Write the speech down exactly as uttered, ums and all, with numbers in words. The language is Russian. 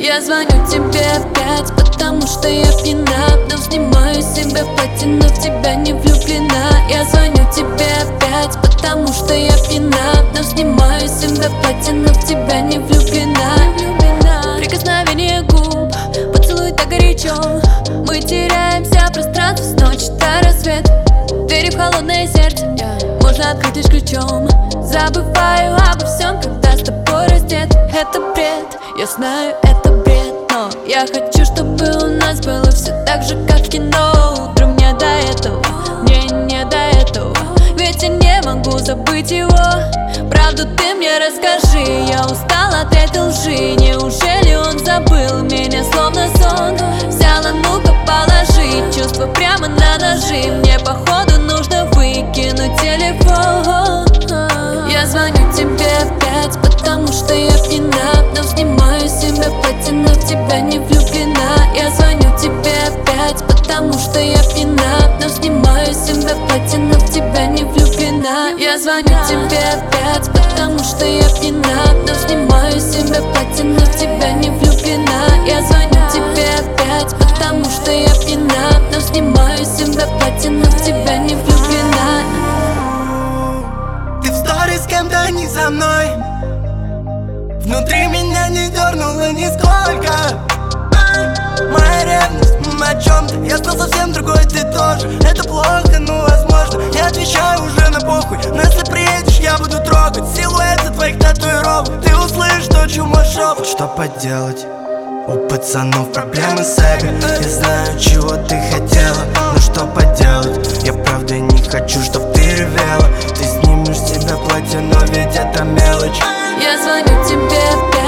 Я звоню тебе опять, потому что я пьяна, но снимаю себя в платье, но в тебя не влюблена. Я звоню тебе опять, потому что я пьяна, но снимаю себя в платье, но в тебя не влюблена. Прикосновение губ, поцелуй так горячо, мы теряемся в пространстве с ночи до рассвета. Двери в холодное сердце можно открыть лишь ключом. Забываю обо всем, когда с тобой раздет. Это бред, я знаю, это бред, но я хочу, чтобы у нас было все так же, как в кино. Утром мне до этого, мне не до этого, ведь я не могу забыть его. Правду ты мне расскажи, я устала от этой лжи. Неужели он забыл меня, словно сон? Взяла, ну-ка положи чувства прямо на ножи. Мне походу нужно выкинуть телефон. Я звоню тебе опять, потому что я пьяна, но снимаю себя в платье, но в тебя не влюблена. Я звоню тебе опять, потому что я пьяна, но снимаю себя в платье, но в тебя не влюблена. Я звоню тебе опять, потому что я пьяна, но снимаю себя в платье, но в тебя не влюблена. Я звоню тебе опять, потому что я пьяна, но снимаю себя в платье, но в тебя не влюблена. Ты в сторис с кем-то, не со мной. Внутри меня не дернуло нисколько. Моя ревность, м, о чем-то. Я стал совсем другой, ты тоже. Это плохо, ну возможно. Я отвечаю уже на похуй, но если приедешь, я буду трогать силуэты твоих татуировок. Ты услышишь то, чему шепот. Что поделать? У пацанов проблемы с эго. Я знаю, чего ты хотела, но что поделать? Я правда не хочу, чтоб ты ревела. Ты снимешь с себя платье, но ведь это мелочь. Я звоню тебе опять.